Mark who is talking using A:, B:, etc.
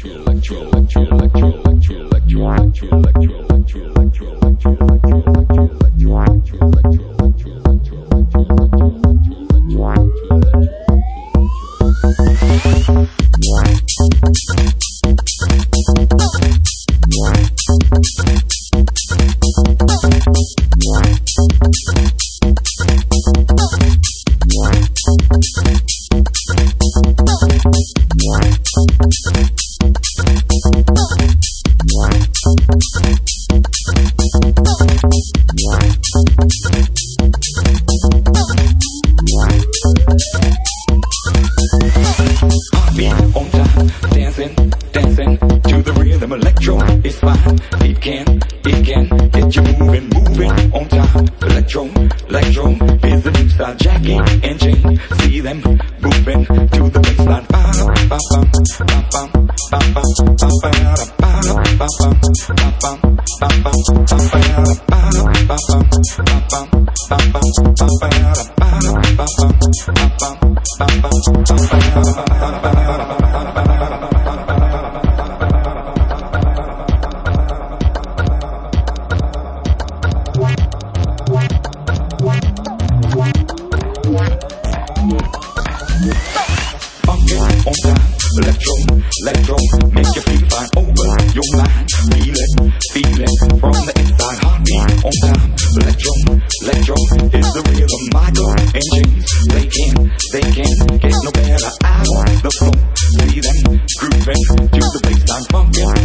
A: Electro, make you feel fine, open your mind, feel it from the inside, heartbeat on time. Electro is the rhythm, Michael and James, they can't get no better out on the floor. See them grooving to the baseline, funkin'.